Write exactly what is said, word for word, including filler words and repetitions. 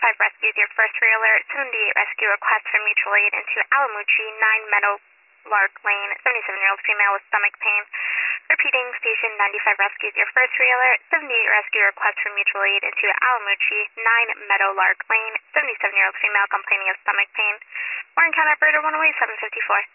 five rescues your first trailer, seventy-eight rescue requests for mutual aid into Alamuchi, nine Meadow Lark Lane, seventy-seven-year-old female with stomach pain. Repeating, station ninety-five rescues your first trailer, seventy-eight rescue requests for mutual aid into Alamuchi, nine Meadow Lark Lane, seventy-seven-year-old female complaining of stomach pain. Warren County Operator one oh eight, seven fifty-four.